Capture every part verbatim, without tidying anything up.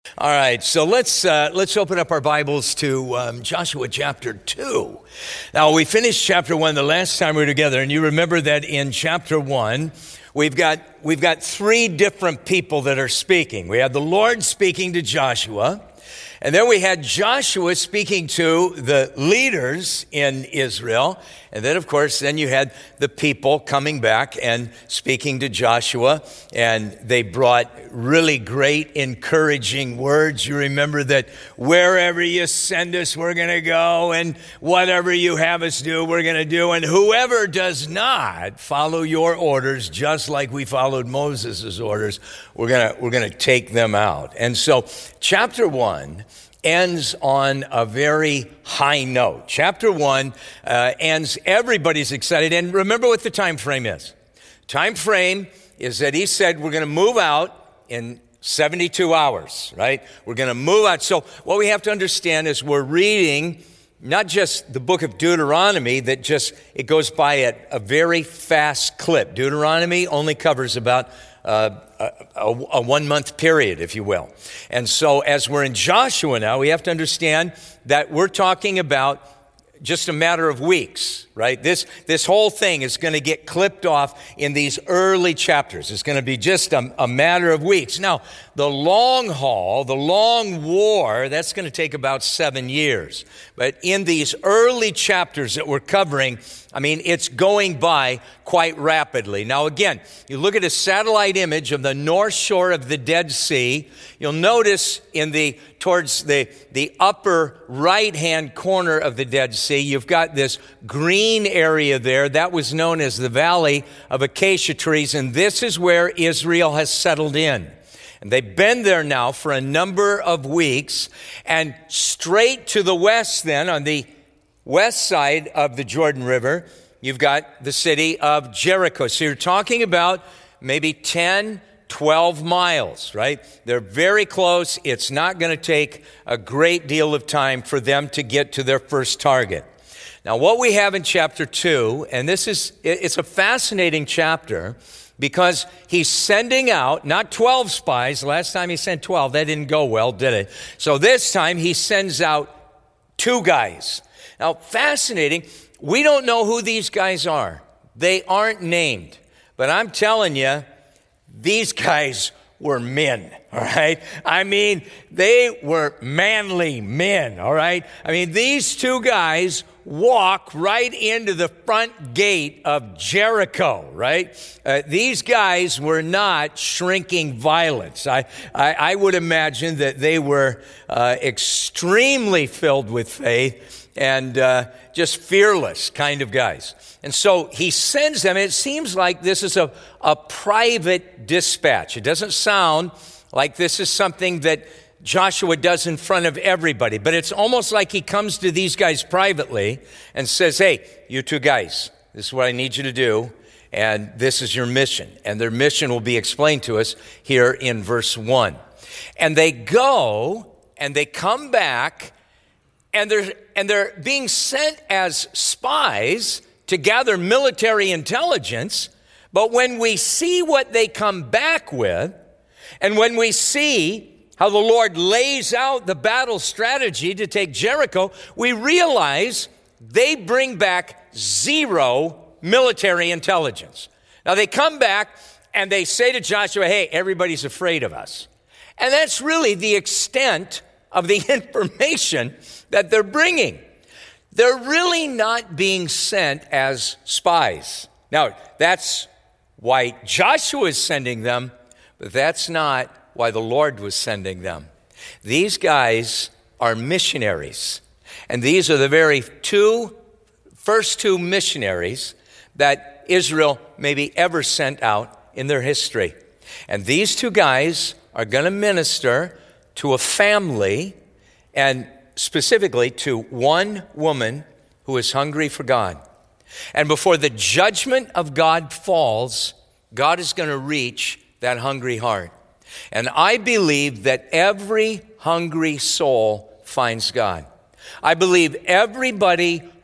All right, so let's uh, let's open up our Bibles to um, Joshua chapter two. Now, we finished chapter one the last time we were together, and you remember that in chapter one, we've got we've got three different people that are speaking. We had the Lord speaking to Joshua, and then we had Joshua speaking to the leaders in Israel. And then, of course, then you had the people coming back and speaking to Joshua. And they brought really great, encouraging words. You remember that wherever you send us, we're going to go. And whatever you have us do, we're going to do. And whoever does not follow your orders, just like we followed Moses' orders, we're going to, we're going to take them out. And so chapter one ends on a very high note. Chapter one uh, ends, everybody's excited. And remember what the time frame is. Time frame is that he said we're going to move out in seventy-two hours, right? We're going to move out. So what we have to understand is we're reading not just the book of Deuteronomy that just, it goes by at a very fast clip. Deuteronomy only covers about Uh, a, a, a one-month period, if you will. And so as we're in Joshua now, we have to understand that we're talking about just a matter of weeks, right? This this whole thing is going to get clipped off in these early chapters. It's going to be just a, a matter of weeks. Now, the long haul, the long war, that's going to take about seven years. But in these early chapters that we're covering, I mean, it's going by quite rapidly. Now, again, you look at a satellite image of the north shore of the Dead Sea. You'll notice in the towards the, the upper right-hand corner of the Dead Sea, you've got this green area there. That was known as the Valley of Acacia Trees, and this is where Israel has settled in. And they've been there now for a number of weeks, and straight to the west then, on the west side of the Jordan River, you've got the city of Jericho. So you're talking about maybe ten, twelve miles, right? They're very close. It's not going to take a great deal of time for them to get to their first target. Now, what we have in chapter two, and this is, it's a fascinating chapter because he's sending out, not twelve spies. Last time he sent twelve, that didn't go well, did it? So this time he sends out two guys. Now, fascinating, we don't know who these guys are. They aren't named. But I'm telling you, these guys were men, all right? I mean, they were manly men, all right? I mean, these two guys walk right into the front gate of Jericho, right? Uh, these guys were not shrinking violence. I, I, I would imagine that they were uh, extremely filled with faith and uh, just fearless kind of guys. And so he sends them. It seems like this is a, a private dispatch. It doesn't sound like this is something that Joshua does in front of everybody, but it's almost like he comes to these guys privately and says, hey, you two guys, this is what I need you to do, and this is your mission. And their mission will be explained to us here in verse one. And they go, and they come back, and they're, and they're being sent as spies to gather military intelligence, but when we see what they come back with, and when we see how the Lord lays out the battle strategy to take Jericho, we realize they bring back zero military intelligence. Now they come back and they say to Joshua, hey, everybody's afraid of us. And that's really the extent of the information that they're bringing. They're really not being sent as spies. Now, that's why Joshua is sending them, but that's not why the Lord was sending them. These guys are missionaries, and these are the very two, first two missionaries that Israel maybe ever sent out in their history. And these two guys are going to minister to a family, and specifically to one woman who is hungry for God. And before the judgment of God falls, God is going to reach that hungry heart. And I believe that every hungry soul finds God. I believe everybody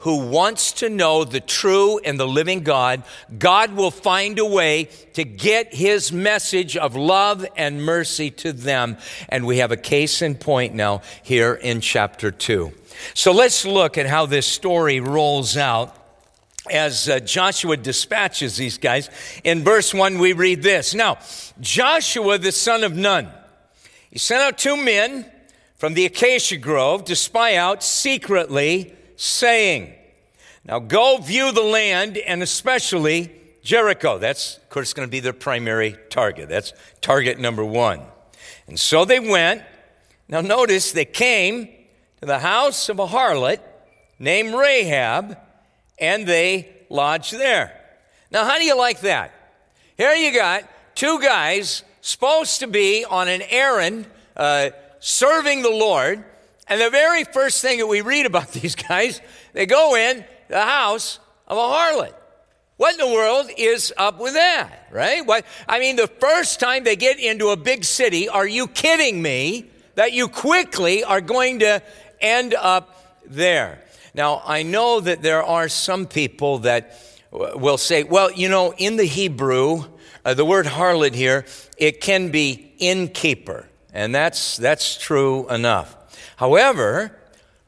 who wants to know the true and the living God, God will find a way to get his message of love and mercy to them. And we have a case in point now here in chapter two. So let's look at how this story rolls out as uh, Joshua dispatches these guys. In verse one, we read this. Now, Joshua, the son of Nun, he sent out two men from the acacia grove to spy out secretly, saying, now go view the land, and especially Jericho. That's, of course, going to be their primary target. That's target number one. And so they went. Now notice they came to the house of a harlot named Rahab, and they lodged there. Now, how do you like that? Here you got two guys supposed to be on an errand, uh, serving the Lord, and the very first thing that we read about these guys, they go in the house of a harlot. What in the world is up with that, right? What, I mean, the first time they get into a big city, are you kidding me that you quickly are going to end up there? Now, I know that there are some people that will say, well, you know, in the Hebrew, uh, the word harlot here, it can be innkeeper. And that's that's true enough. However,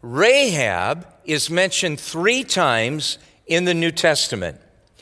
Rahab is mentioned three times in the New Testament.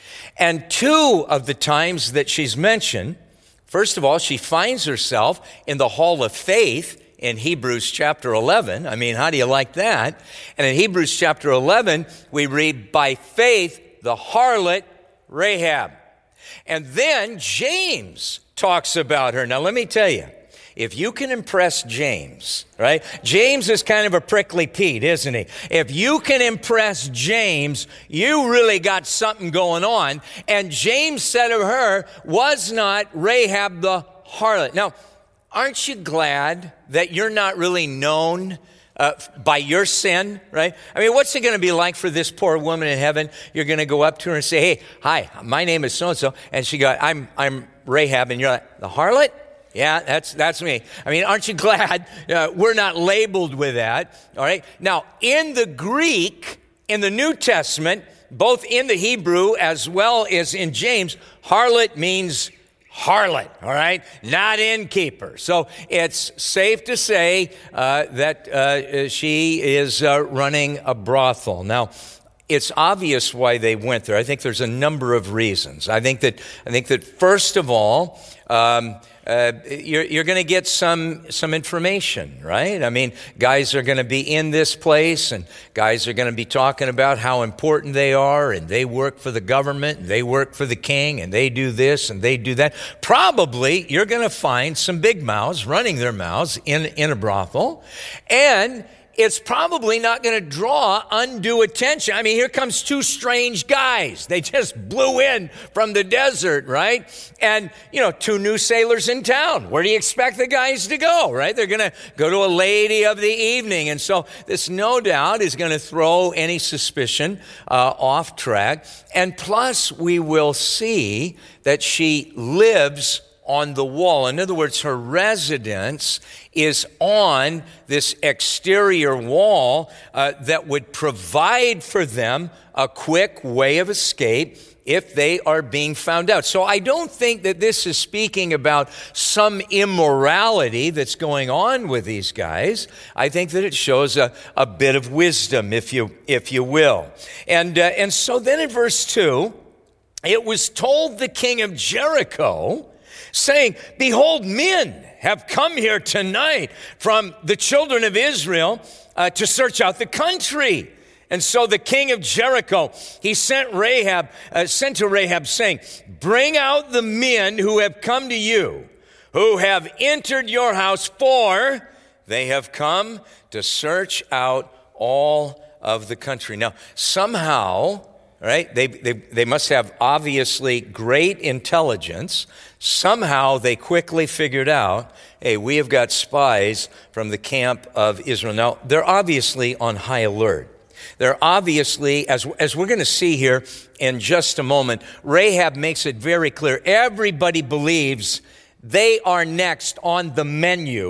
And two of the times that she's mentioned, first of all, she finds herself in the hall of faith in Hebrews chapter eleven. I mean, how do you like that? And in Hebrews chapter eleven, we read, by faith, the harlot Rahab. And then James talks about her. Now, let me tell you, if you can impress James, right? James is kind of a prickly Pete, isn't he? If you can impress James, you really got something going on. And James said of her, was not Rahab the harlot? Now, aren't you glad that you're not really known uh, by your sin, right? I mean, what's it going to be like for this poor woman in heaven? You're going to go up to her and say, hey, hi, my name is so-and-so. And she goes, I'm, I'm Rahab. And you're like, the harlot? Yeah, that's that's me. I mean, aren't you glad uh, we're not labeled with that? All right. Now, in the Greek, in the New Testament, both in the Hebrew as well as in James, harlot means harlot, all right? Not innkeeper. So it's safe to say uh, that uh, she is uh, running a brothel. Now, it's obvious why they went there. I think there's a number of reasons. I think that I think that first of all, um, uh, you're, you're going to get some some information, right? I mean, guys are going to be in this place, and guys are going to be talking about how important they are, and they work for the government, and they work for the king, and they do this and they do that. Probably you're going to find some big mouths running their mouths in in a brothel, and it's probably not going to draw undue attention. I mean, here comes two strange guys. They just blew in from the desert, right? And, you know, two new sailors in town. Where do you expect the guys to go, right? They're going to go to a lady of the evening. And so this no doubt is going to throw any suspicion uh, off track. And plus, we will see that she lives on the wall. In other words, her residence is on this exterior wall uh, that would provide for them a quick way of escape if they are being found out. So I don't think that this is speaking about some immorality that's going on with these guys. I think that it shows a, a bit of wisdom, if you if you will. And uh, and so then in verse two, it was told the king of Jericho, saying, behold, men have come here tonight from the children of Israel uh, to search out the country. And so the king of Jericho, he sent Rahab, uh, sent to Rahab saying, bring out the men who have come to you, who have entered your house, for they have come to search out all of the country. Now, somehow, right, they, they, they must have obviously great intelligence. Somehow they quickly figured out, hey, we have got spies from the camp of Israel. Now, they're obviously on high alert. They're obviously, as, as we're going to see here in just a moment, Rahab makes it very clear. Everybody believes they are next on the menu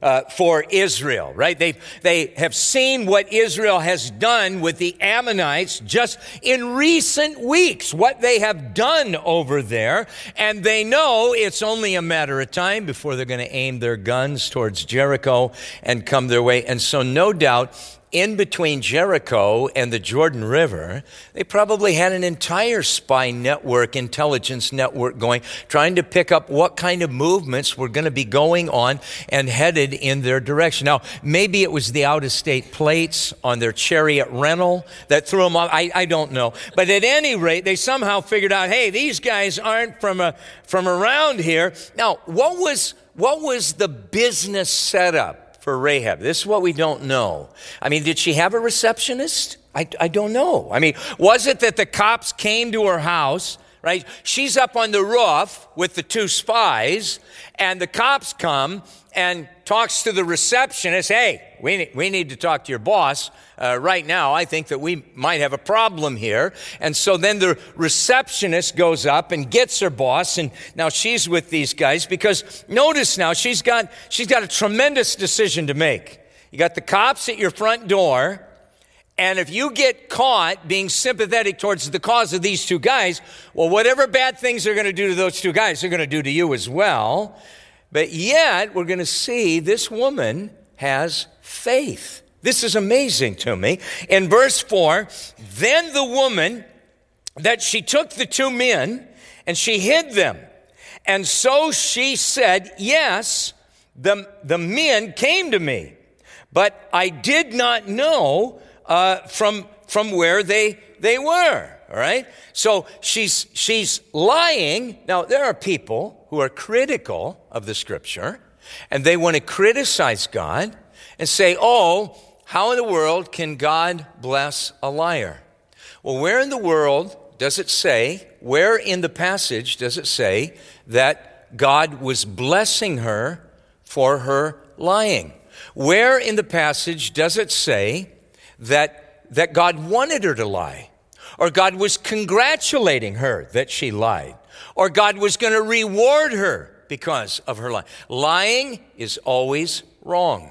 uh, for Israel, right? They they have seen what Israel has done with the Ammonites just in recent weeks, what they have done over there, and they know it's only a matter of time before they're going to aim their guns towards Jericho and come their way. And so no doubt, in between Jericho and the Jordan River, they probably had an entire spy network, intelligence network going, trying to pick up what kind of movements were going to be going on and headed in their direction. Now, maybe it was the out-of-state plates on their chariot rental that threw them off. I, I don't know. But at any rate, they somehow figured out, hey, these guys aren't from a, from around here. Now, what was what was the business setup for Rahab? This is what we don't know. I mean, did she have a receptionist? I, I don't know. I mean, was it that the cops came to her house, right? She's up on the roof with the two spies, and the cops come and talks to the receptionist. Hey, we need, we need to talk to your boss uh, right now. I think that we might have a problem here. And so then the receptionist goes up and gets her boss, and now she's with these guys because notice now she's got she's got a tremendous decision to make. You got the cops at your front door, and if you get caught being sympathetic towards the cause of these two guys, well, whatever bad things they're going to do to those two guys, they're going to do to you as well. But yet, we're going to see this woman has faith. This is amazing to me. In verse four, then the woman, that she took the two men and she hid them. And so she said, yes, the, the men came to me, but I did not know uh, from, from where they, they were. All right. So she's, she's lying. Now, there are people who are critical of the scripture, and they want to criticize God and say, oh, how in the world can God bless a liar? Well, where in the world does it say, where in the passage does it say that God was blessing her for her lying? Where in the passage does it say that, that God wanted her to lie? Or God was congratulating her that she lied? Or God was going to reward her because of her lying? Lying is always wrong.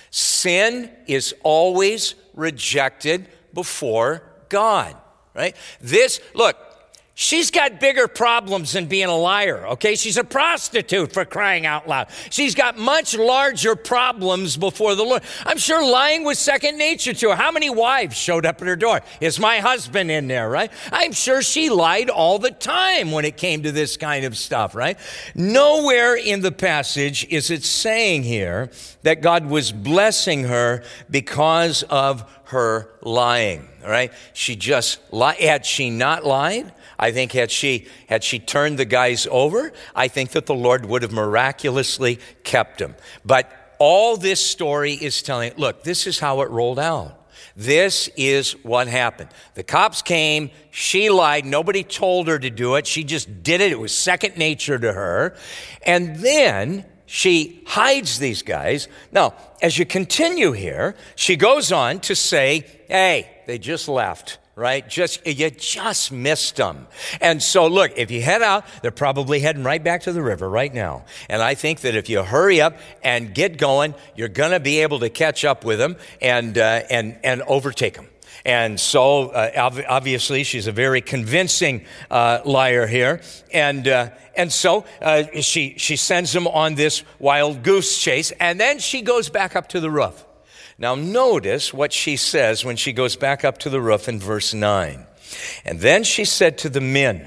Sin is always rejected before God, right? This, look, she's got bigger problems than being a liar, okay? She's a prostitute, for crying out loud. She's got much larger problems before the Lord. I'm sure lying was second nature to her. How many wives showed up at her door? Is my husband in there, right? I'm sure she lied all the time when it came to this kind of stuff, right? Nowhere in the passage is it saying here that God was blessing her because of her lying, all right? She just lied. Had she not lied, I think had she had she turned the guys over, I think that the Lord would have miraculously kept them. But all this story is telling, look, this is how it rolled out. This is what happened. The cops came, she lied, nobody told her to do it, she just did it, it was second nature to her. And then she hides these guys. Now, as you continue here, she goes on to say, hey, they just left. Right? Just, you just missed them. And so look, if you head out, they're probably heading right back to the river right now. And I think that if you hurry up and get going, you're going to be able to catch up with them and, uh, and, and overtake them. And so, uh, obviously, she's a very convincing uh, liar here. And uh, and so uh, she, she sends them on this wild goose chase. And then she goes back up to the roof. Now notice what she says when she goes back up to the roof in verse nine. And then she said to the men,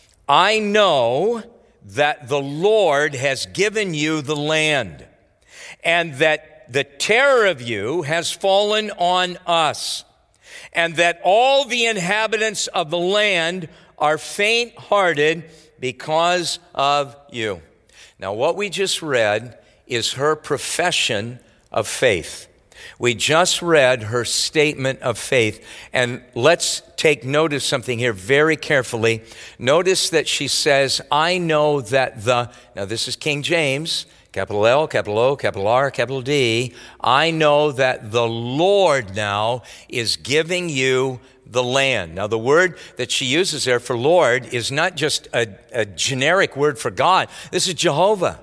I know that the Lord has given you the land, and that the terror of you has fallen on us, and that all the inhabitants of the land are faint-hearted because of you. Now what we just read is her profession of faith. We just read her statement of faith, and let's take note of something here very carefully. Notice that she says, I know that the, now this is King James, capital L, capital O, capital R, capital D. I know that the Lord now is giving you the land. Now the word that she uses there for Lord is not just a, a generic word for God. This is Jehovah.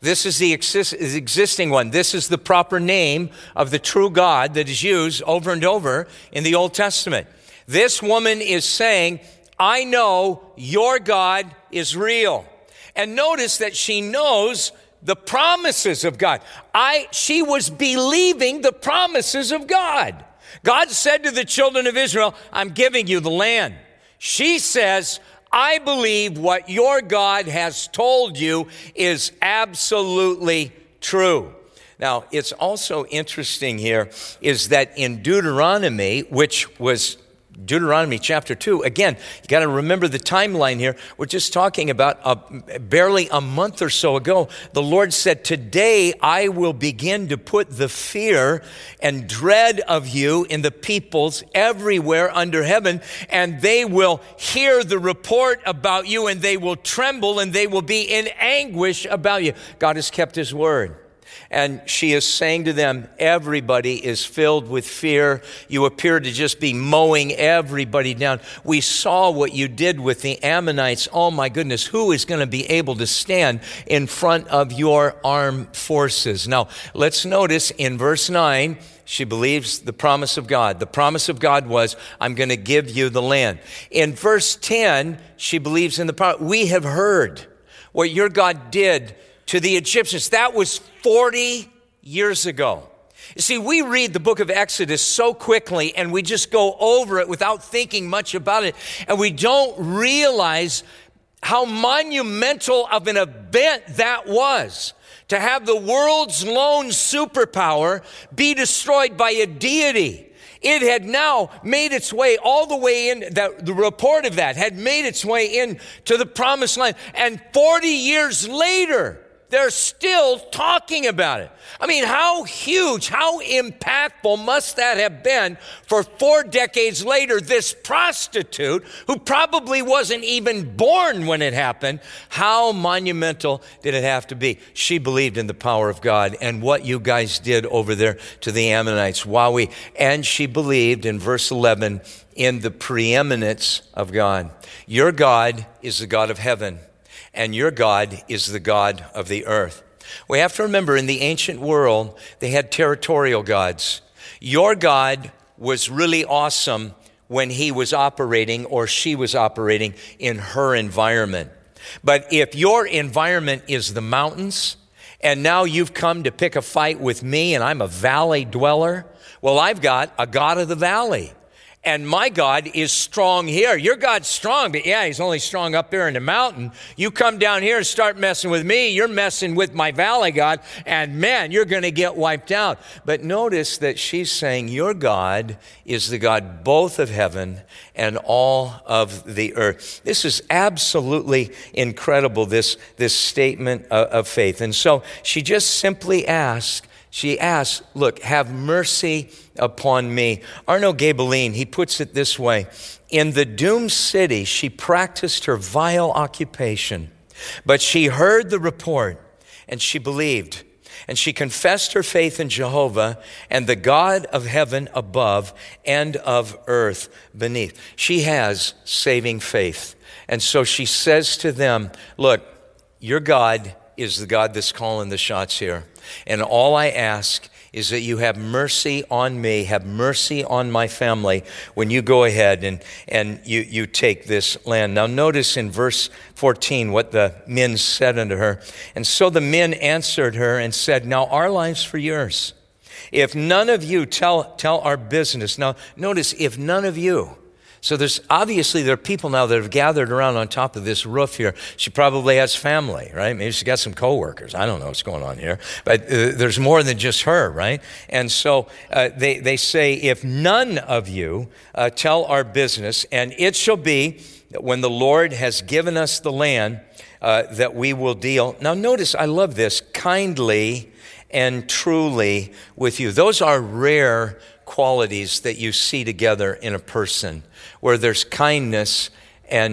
This is the exist- existing one. This is the proper name of the true God that is used over and over in the Old Testament. This woman is saying, I know your God is real. And notice that she knows the promises of God. I, she was believing the promises of God. God said to the children of Israel, I'm giving you the land. She says, I believe what your God has told you is absolutely true. Now, it's also interesting here is that in Deuteronomy, which was Deuteronomy chapter two, again, you got to remember the timeline here. We're just talking about a, barely a month or so ago. The Lord said, today I will begin to put the fear and dread of you in the peoples everywhere under heaven, and they will hear the report about you, and they will tremble, and they will be in anguish about you. God has kept his word. And she is saying to them, everybody is filled with fear. You appear to just be mowing everybody down. We saw what you did with the Ammonites. Oh my goodness, who is going to be able to stand in front of your armed forces? Now, let's notice in verse nine, she believes the promise of God. The promise of God was, I'm going to give you the land. In verse ten, she believes in the promise. We have heard what your God did to the Egyptians. That was forty years ago. You see, we read the book of Exodus so quickly and we just go over it without thinking much about it. And we don't realize how monumental of an event that was. To have the world's lone superpower be destroyed by a deity. It had now made its way all the way in, that the report of that had made its way in to the promised land. And forty years later, they're still talking about it. I mean, how huge, how impactful must that have been for four decades later, this prostitute who probably wasn't even born when it happened? How monumental did it have to be? She believed in the power of God and what you guys did over there to the Ammonites. Wowee. And she believed in verse eleven in the preeminence of God. Your God is the God of heaven, and your God is the God of the earth. We have to remember, in the ancient world, they had territorial gods. Your God was really awesome when he was operating or she was operating in her environment. But if your environment is the mountains, and now you've come to pick a fight with me and I'm a valley dweller, well, I've got a God of the valley. And my God is strong here. Your God's strong, but yeah, he's only strong up there in the mountain. You come down here and start messing with me, you're messing with my valley God, and man, you're going to get wiped out. But notice that she's saying your God is the God both of heaven and all of the earth. This is absolutely incredible, this, this statement of, of faith. And so she just simply asked, She asks, look, have mercy upon me. Arno Gaebelein, he puts it this way. In the doomed city, she practiced her vile occupation, but she heard the report and she believed. And she confessed her faith in Jehovah and the God of heaven above and of earth beneath. She has saving faith. And so she says to them, look, your God is the God that's calling the shots here. And all I ask is that you have mercy on me, have mercy on my family when you go ahead and, and you, you take this land. Now notice in verse fourteen what the men said unto her. And so the men answered her and said, now our lives for yours. If none of you tell, tell our business. Now notice, if none of you. So there's obviously there are people now that have gathered around on top of this roof here. She probably has family, right? Maybe she's got some coworkers. I don't know what's going on here, but uh, there's more than just her, right? And so uh, they they say, if none of you uh, tell our business, and it shall be that when the Lord has given us the land, uh, that we will deal. Now notice, I love this, kindly and truly with you. Those are rare qualities that you see together in a person, where there's kindness and uh,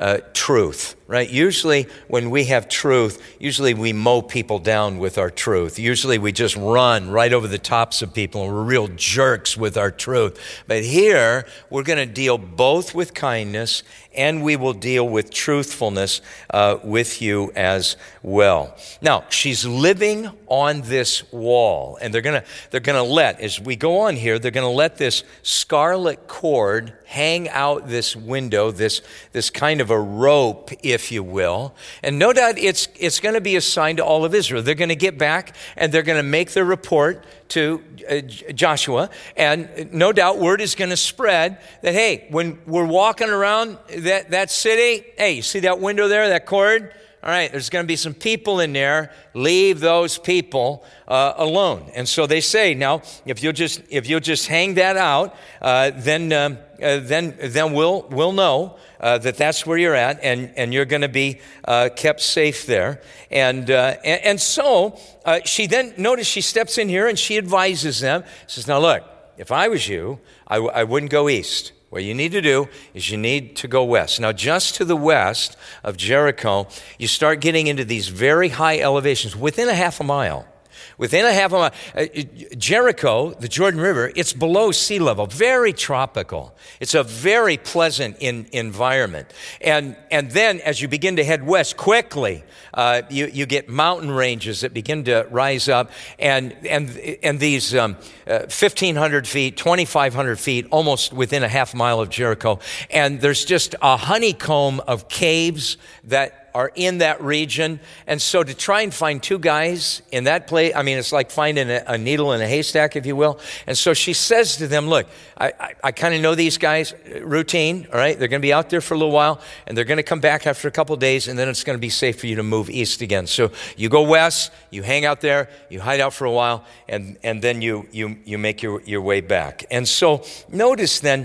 uh, truth, right? Usually when we have truth, usually we mow people down with our truth. Usually we just run right over the tops of people and we're real jerks with our truth. But here we're going to deal both with kindness and we will deal with truthfulness uh, with you as well. Now, she's living on this wall, and they're gonna they're gonna let, as we go on here, they're gonna let this scarlet cord hang out this window, this this kind of a rope, if you will. And no doubt it's it's going to be a sign to all of Israel. They're going to get back and they're going to make their report to uh, Joshua, and no doubt word is going to spread that, hey, when we're walking around that, that city, hey, you see that window there, that cord? All right, there's going to be some people in there. Leave those people uh, alone. And so they say, now, if you'll just if you'll just hang that out, uh, then um, uh, then then we'll we'll know uh, that that's where you're at, and and you're going to be uh, kept safe there. And uh, and, and so uh, she then notice she steps in here and she advises them. Says, now look, if I was you, I, w- I wouldn't go east. What you need to do is you need to go west. Now, just to the west of Jericho, you start getting into these very high elevations within a half a mile. Within a half a mile, uh, Jericho, the Jordan River, it's below sea level, very tropical. It's a very pleasant in, environment. And and then as you begin to head west quickly, uh, you, you get mountain ranges that begin to rise up. And and and these um, uh, fifteen hundred feet, twenty-five hundred feet, almost within a half mile of Jericho. And there's just a honeycomb of caves that are in that region. And so to try and find two guys in that place, I mean, it's like finding a, a needle in a haystack, if you will. And so she says to them, look, I, I, I kind of know these guys, routine, all right? They're going to be out there for a little while, and they're going to come back after a couple of days, and then it's going to be safe for you to move east again. So you go west, you hang out there, you hide out for a while, and, and then you, you, you make your, your way back. And so notice then,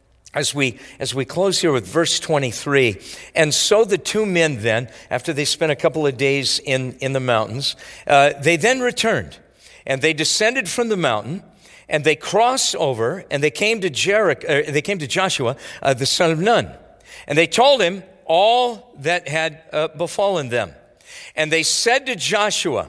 As we as we close here with verse twenty-three, and so the two men then, after they spent a couple of days in, in the mountains, uh, they then returned, and they descended from the mountain, and they crossed over, and they came to Jericho. Uh, they came to Joshua, uh, the son of Nun, and they told him all that had uh, befallen them, and they said to Joshua,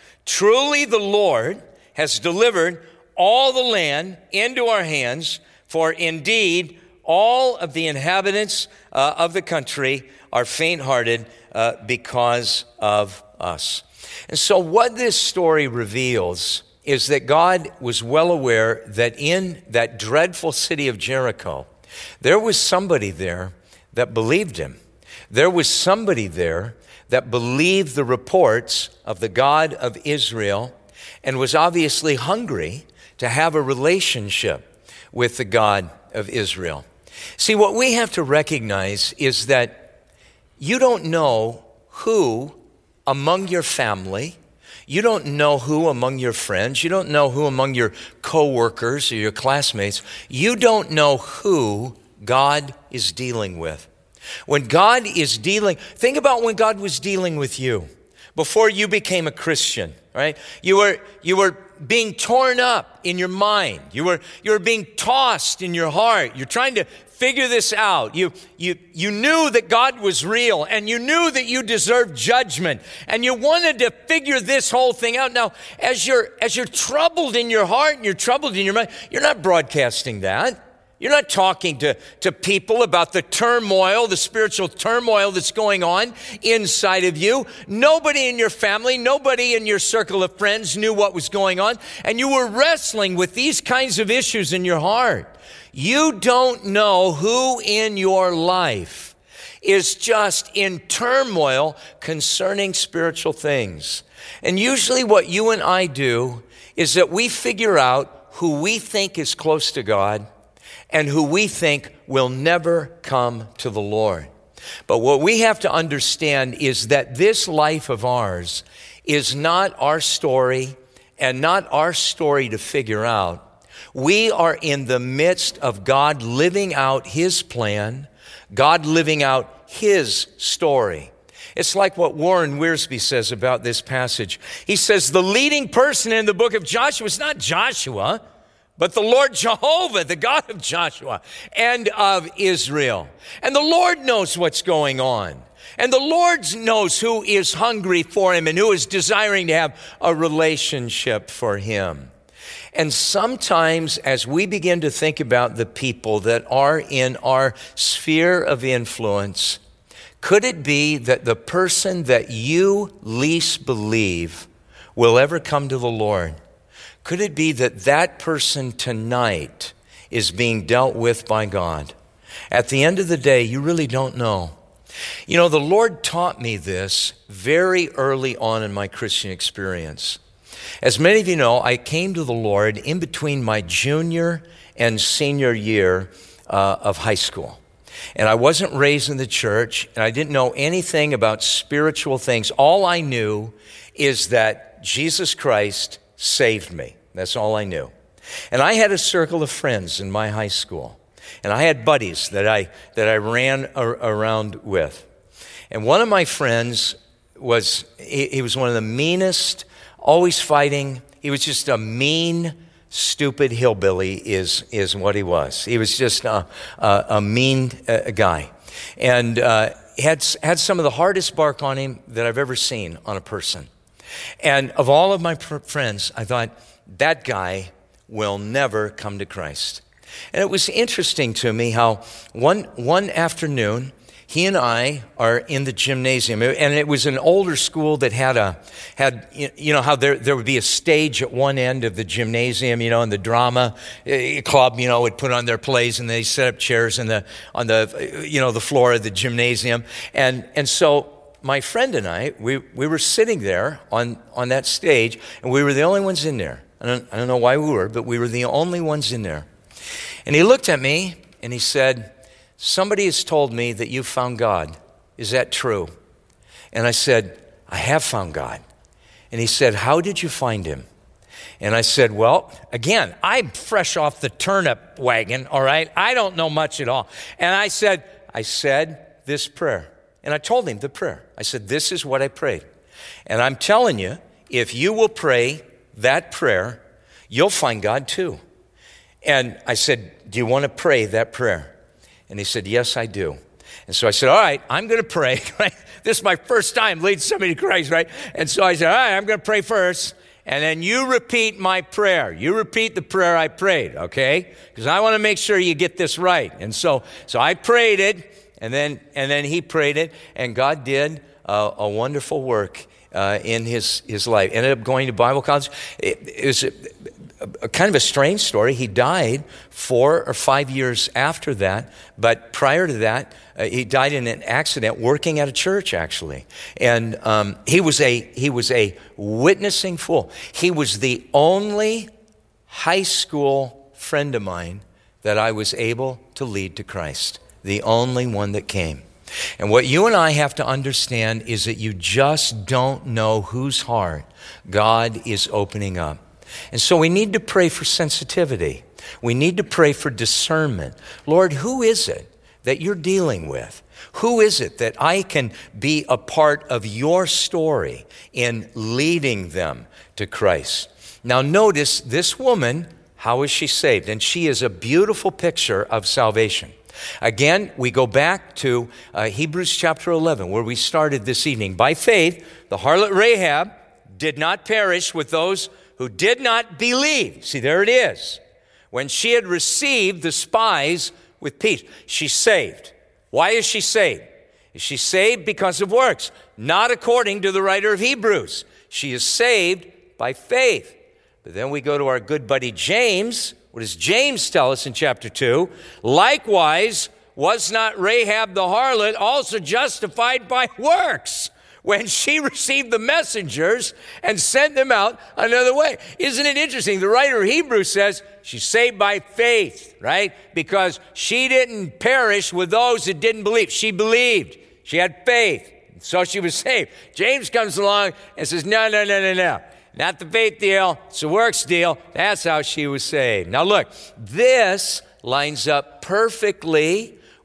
"Truly the Lord has delivered all the land into our hands, for indeed all of the inhabitants uh, of the country are faint-hearted uh, because of us." And so what this story reveals is that God was well aware that in that dreadful city of Jericho, there was somebody there that believed him. There was somebody there that believed the reports of the God of Israel and was obviously hungry to have a relationship with the God of Israel. See, what we have to recognize is that you don't know who among your family, you don't know who among your friends, you don't know who among your coworkers or your classmates, you don't know who God is dealing with. When God is dealing, think about when God was dealing with you before you became a Christian, right? You were, you were being torn up in your mind. You were, you were being tossed in your heart. You're trying to figure this out. You, you, you knew that God was real, and you knew that you deserved judgment, and you wanted to figure this whole thing out. Now, as you're, as you're troubled in your heart and you're troubled in your mind, you're not broadcasting that. You're not talking to, to people about the turmoil, the spiritual turmoil that's going on inside of you. Nobody in your family, nobody in your circle of friends knew what was going on, and you were wrestling with these kinds of issues in your heart. You don't know who in your life is just in turmoil concerning spiritual things. And usually what you and I do is that we figure out who we think is close to God and who we think will never come to the Lord. But what we have to understand is that this life of ours is not our story and not our story to figure out. We are in the midst of God living out his plan, God living out his story. It's like what Warren Wiersbe says about this passage. He says the leading person in the book of Joshua is not Joshua, but the Lord Jehovah, the God of Joshua and of Israel. And the Lord knows what's going on. And the Lord knows who is hungry for him and who is desiring to have a relationship for him. And sometimes as we begin to think about the people that are in our sphere of influence, could it be that the person that you least believe will ever come to the Lord, could it be that that person tonight is being dealt with by God? At the end of the day, you really don't know. You know, the Lord taught me this very early on in my Christian experience. As many of you know, I came to the Lord in between my junior and senior year uh, of high school. And I wasn't raised in the church, and I didn't know anything about spiritual things. All I knew is that Jesus Christ saved me. That's all I knew. And I had a circle of friends in my high school. And I had buddies that I that I ran ar- around with. And one of my friends was, he, he was one of the meanest, always fighting. He was just a mean, stupid hillbilly is is what he was. He was just a, a, a mean uh, guy. And uh, had had some of the hardest bark on him that I've ever seen on a person. And of all of my pr- friends, I thought, that guy will never come to Christ. And it was interesting to me how one one afternoon, he and I are in the gymnasium, and it was an older school that had a had you know how there there would be a stage at one end of the gymnasium, you know, and the drama club, you know, would put on their plays, and they set up chairs in the on the you know the floor of the gymnasium, and and so my friend and I we we were sitting there on on that stage, and we were the only ones in there. I don't I don't know why we were, but we were the only ones in there. And he looked at me and he said, "Somebody has told me that you found God. Is that true?" And I said, "I have found God." And he said, "How did you find him?" And I said, "Well, again, I'm fresh off the turnip wagon, all right? I don't know much at all." And I said, I said this prayer. And I told him the prayer. I said, "This is what I prayed. And I'm telling you, if you will pray that prayer, you'll find God too." And I said, "Do you want to pray that prayer?" And he said, "Yes, I do." And so I said, "All right, I'm going to pray." Right? This is my first time leading somebody to Christ, right? And so I said, "All right, I'm going to pray first. And then you repeat my prayer. You repeat the prayer I prayed, okay? Because I want to make sure you get this right." And so so I prayed it, and then and then he prayed it, and God did uh, a wonderful work uh, in his, his life. Ended up going to Bible college. It, it was... A, A, kind of a strange story. He died four or five years after that, but prior to that, uh, he died in an accident working at a church, actually. And um, he was a he was a witnessing fool. He was the only high school friend of mine that I was able to lead to Christ. The only one that came. And what you and I have to understand is that you just don't know whose heart God is opening up. And so we need to pray for sensitivity. We need to pray for discernment. Lord, who is it that you're dealing with? Who is it that I can be a part of your story in leading them to Christ? Now notice this woman, how is she saved? And she is a beautiful picture of salvation. Again, we go back to uh, Hebrews chapter eleven, where we started this evening. By faith, the harlot Rahab did not perish with those who did not believe. See, there it is. When she had received the spies with peace, she's saved. Why is she saved? Is she saved because of works? Not according to the writer of Hebrews. She is saved by faith. But then we go to our good buddy James. What does James tell us in chapter two? Likewise, was not Rahab the harlot also justified by works when she received the messengers and sent them out another way? Isn't it interesting? The writer of Hebrews says she's saved by faith, right? Because she didn't perish with those that didn't believe. She believed. She had faith. So she was saved. James comes along and says, no, no, no, no, no. Not the faith deal. It's a works deal. That's how she was saved. Now look, this lines up perfectly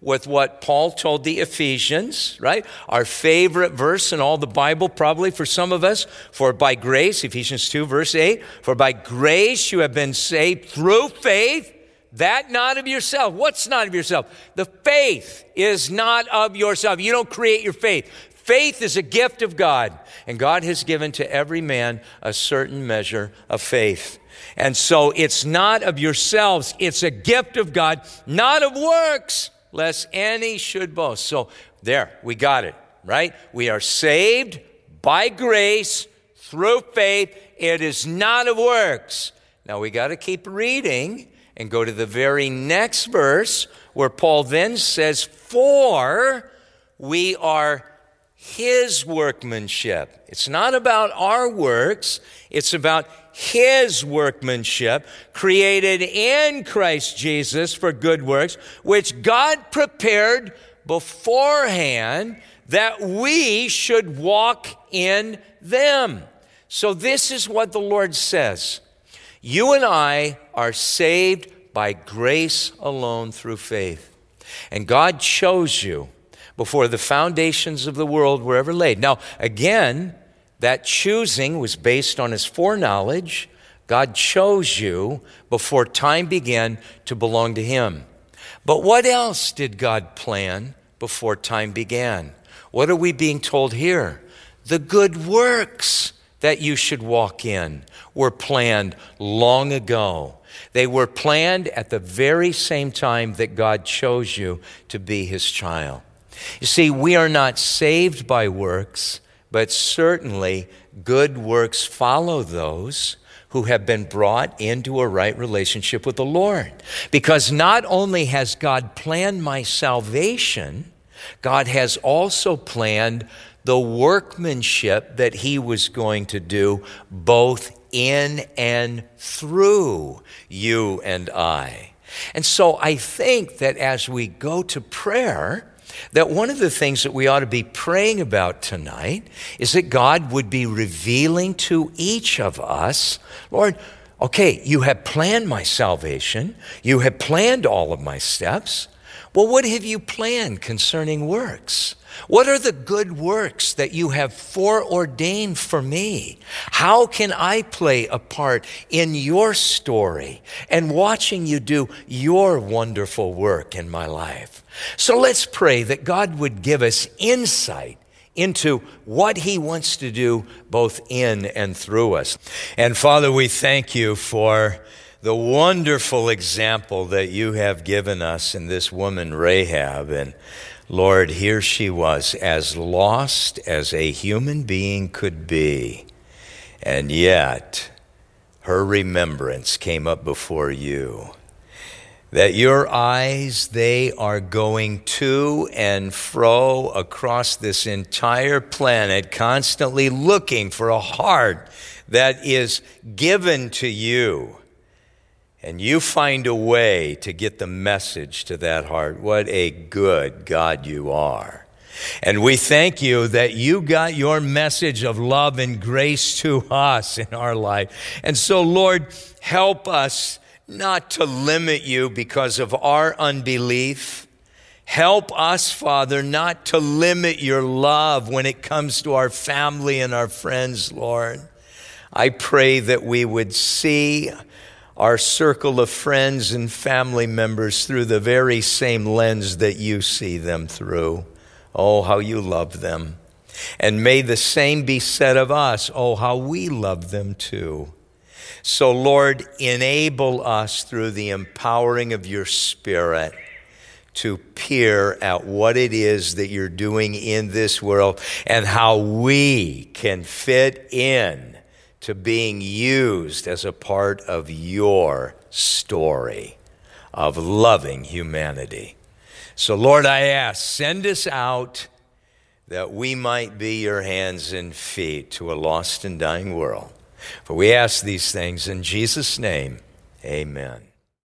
with what Paul told the Ephesians, right? Our favorite verse in all the Bible, probably for some of us. For by grace, Ephesians two, verse eight, for by grace you have been saved through faith, that not of yourself. What's not of yourself? The faith is not of yourself. You don't create your faith. Faith is a gift of God, and God has given to every man a certain measure of faith. And so it's not of yourselves, it's a gift of God, not of works, lest any should boast. So there, we got it, right? We are saved by grace through faith. It is not of works. Now we got to keep reading and go to the very next verse where Paul then says, for we are his workmanship. It's not about our works. It's about his workmanship, created in Christ Jesus for good works, which God prepared beforehand that we should walk in them. So this is what the Lord says. You and I are saved by grace alone through faith. And God chose you before the foundations of the world were ever laid. Now, again, that choosing was based on his foreknowledge. God chose you before time began to belong to him. But what else did God plan before time began? What are we being told here? The good works that you should walk in were planned long ago. They were planned at the very same time that God chose you to be his child. You see, we are not saved by works, but certainly good works follow those who have been brought into a right relationship with the Lord. Because not only has God planned my salvation, God has also planned the workmanship that he was going to do both in and through you and I. And so I think that as we go to prayer, that one of the things that we ought to be praying about tonight is that God would be revealing to each of us, Lord, okay, you have planned my salvation. You have planned all of my steps. Well, what have you planned concerning works? What are the good works that you have foreordained for me? How can I play a part in your story and watching you do your wonderful work in my life? So let's pray that God would give us insight into what he wants to do both in and through us. And Father, we thank you for the wonderful example that you have given us in this woman Rahab. And Lord, here she was, as lost as a human being could be. And yet, her remembrance came up before you. That your eyes, they are going to and fro across this entire planet, constantly looking for a heart that is given to you. And you find a way to get the message to that heart. What a good God you are. And we thank you that you got your message of love and grace to us in our life. And so, Lord, help us not to limit you because of our unbelief. Help us, Father, not to limit your love when it comes to our family and our friends, Lord. I pray that we would see our circle of friends and family members through the very same lens that you see them through. Oh, how you love them. And may the same be said of us. Oh, how we love them too. So, Lord, enable us through the empowering of your Spirit to peer at what it is that you're doing in this world and how we can fit in to being used as a part of your story of loving humanity. So, Lord, I ask, send us out that we might be your hands and feet to a lost and dying world. For we ask these things in Jesus' name, amen.